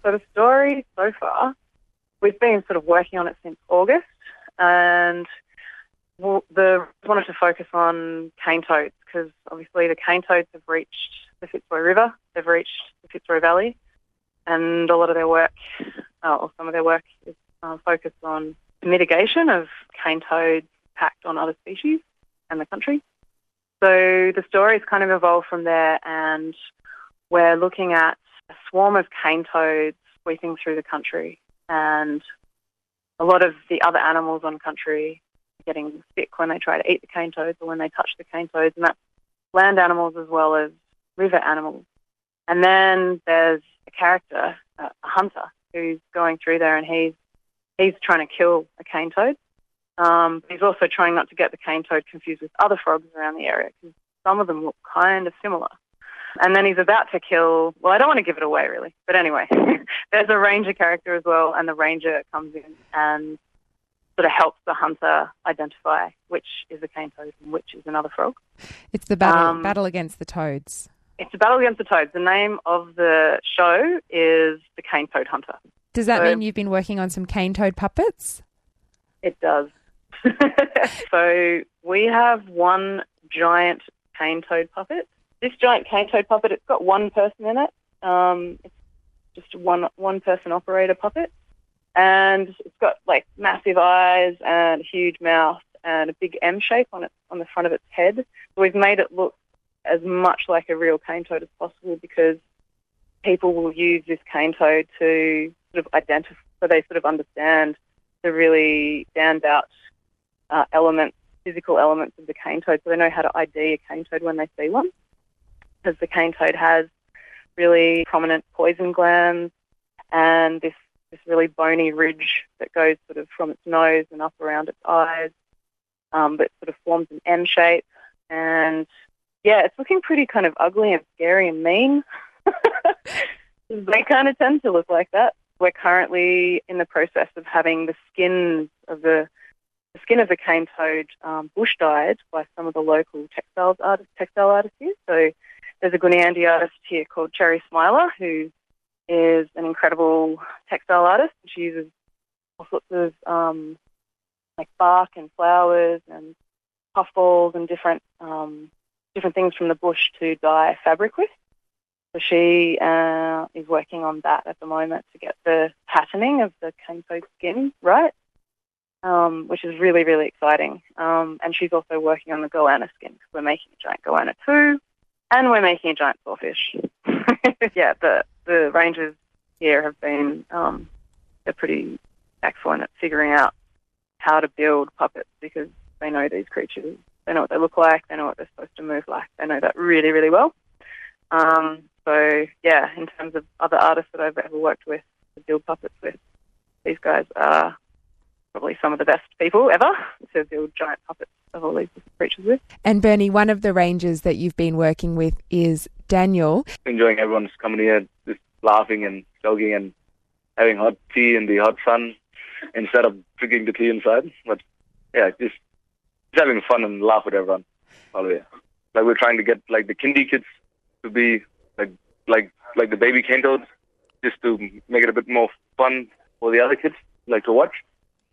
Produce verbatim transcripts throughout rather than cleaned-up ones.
So the story so far, we've been sort of working on it since August, and well, the wanted to focus on cane toads because obviously the cane toads have reached the Fitzroy River, they've reached the Fitzroy Valley, and a lot of their work, uh, or some of their work, is uh, focused on mitigation of cane toads' impact on other species and the country. So the story's kind of evolved from there, and we're looking at a swarm of cane toads sweeping through the country, and a lot of the other animals on country getting sick when they try to eat the cane toads or when they touch the cane toads, and that's land animals as well as river animals. And then there's a character, a hunter, who's going through there, and he's he's trying to kill a cane toad. Um, but he's also trying not to get the cane toad confused with other frogs around the area because some of them look kind of similar. And then he's about to kill, well, I don't want to give it away really, but anyway, there's a ranger character as well, and the ranger comes in and sort of helps the hunter identify which is a cane toad and which is another frog. It's the battle, um, battle against the toads. It's a battle against the toads. The name of the show is The Cane Toad Hunter. Does that so, mean you've been working on some cane toad puppets? It does. So we have one giant cane toad puppet. This giant cane toad puppet, it's got one person in it. Um, it's just one one person operator puppet. And it's got like massive eyes and a huge mouth and a big M shape on it on the front of its head. So we've made it look as much like a real cane toad as possible because people will use this cane toad to sort of identify, so they sort of understand the really stand out uh, elements, physical elements of the cane toad, so they know how to I D a cane toad when they see one. Because the cane toad has really prominent poison glands and this, this really bony ridge that goes sort of from its nose and up around its eyes, um, but sort of forms an M shape. And yeah, it's looking pretty kind of ugly and scary and mean. They kind of tend to look like that. We're currently in the process of having the skin of the the skin of the cane toad um, bush dyed by some of the local textiles artists, textile artists here. So there's a Gooniyandi artist here called Cherry Smiler who is an incredible textile artist. She uses all sorts of um, like bark and flowers and puffballs and different um, different things from the bush to dye fabric with. So she uh, is working on that at the moment to get the patterning of the cane toad skin right, um, which is really, really exciting. Um, and she's also working on the goanna skin because we're making a giant goanna too, and we're making a giant sawfish. Yeah, the the rangers here have been um, they're pretty excellent at figuring out how to build puppets because they know these creatures. They know what they look like. They know what they're supposed to move like. They know that really, really well. Um, so, yeah, in terms of other artists that I've ever worked with to build puppets with, these guys are probably some of the best people ever to build giant puppets of all these different creatures with. And Bernie, one of the rangers that you've been working with is Daniel. Enjoying everyone's company here, just laughing and joking and having hot tea in the hot sun instead of drinking the tea inside. But, yeah, just, just having fun and laugh with everyone. Oh, yeah. Like, we're trying to get, like, the kindy kids to be like like like the baby cane toads, just to make it a bit more fun for the other kids, like to watch.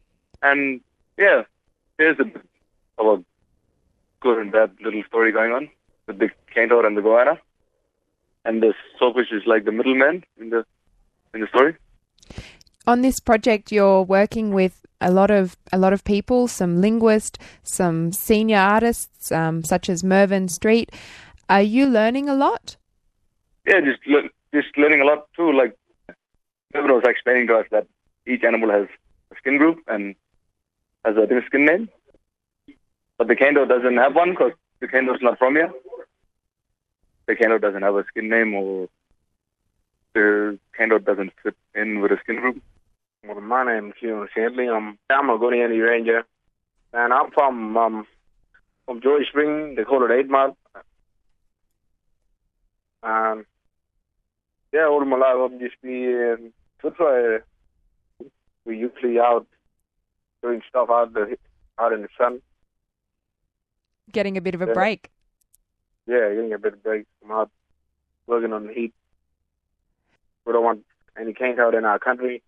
And yeah, there's a bit of a good and bad little story going on with the cane toad and the goanna. And the sawfish is like the middleman in the in the story. On this project, you're working with a lot of a lot of people, some linguists, some senior artists, um, such as Mervyn Street. Are you learning a lot? Yeah, just le- just learning a lot too. Like, Mervyn was explaining to us that each animal has a skin group and has a different skin name. But the cane toad doesn't have one because the cane toad's not from here. The cane toad doesn't have a skin name, or the cane toad doesn't fit in with a skin group. Well, my name is Hugh Sandley. I'm, I'm a Gooniyandi ranger, and I'm from um, from Joy Spring. They call it Eight Mile. And yeah, all my life I've just been Fitzroy. We usually out doing stuff out the out in the sun. Getting a bit of a yeah. break. Yeah, getting a bit of break. I'm out working on the heat. We don't want any cane toad in our country.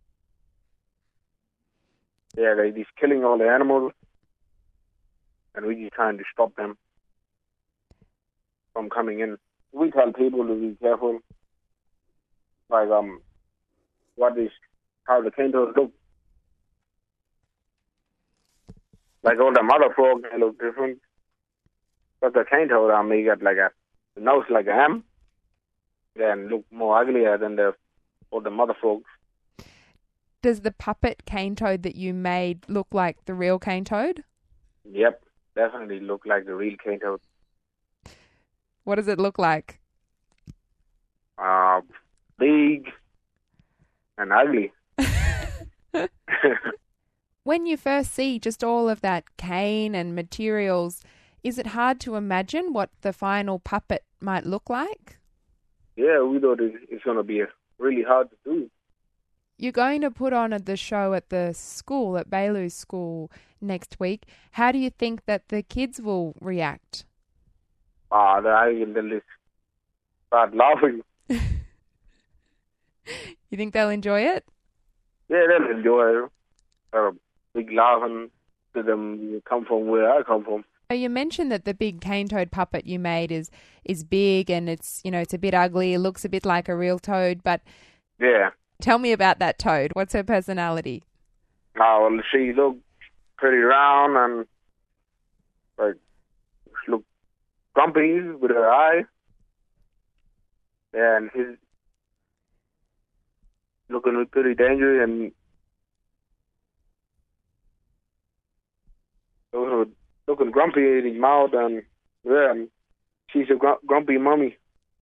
Yeah, they're just killing all the animals, and we're just trying to stop them from coming in. We tell people to be careful, like um, what is how the cane toads look. Like all the mother frogs, they look different. But the cane toad, I mean, got like a the nose like a ham, then look more uglier than the all the mother frogs. Does the puppet cane toad that you made look like the real cane toad? Yep, definitely look like the real cane toad. What does it look like? Uh, big and ugly. When you first see just all of that cane and materials, is it hard to imagine what the final puppet might look like? Yeah, we thought it- it's going to be really hard to do. You're going to put on the show at the school, at Bailu's school next week. How do you think that the kids will react? Ah, uh, I will then just start laughing. You think they'll enjoy it? Yeah, they'll enjoy it. Uh, big laughing to them. You come from where I come from. Oh, you mentioned that the big cane toad puppet you made is is big and it's, you know, it's a bit ugly. It looks a bit like a real toad, but Yeah. tell me about that toad. What's her personality? Oh, well, she look pretty round and like look grumpy with her eye. Yeah, and he's looking pretty dangerous and looking grumpy in his mouth, and yeah, and she's a gr- grumpy mummy.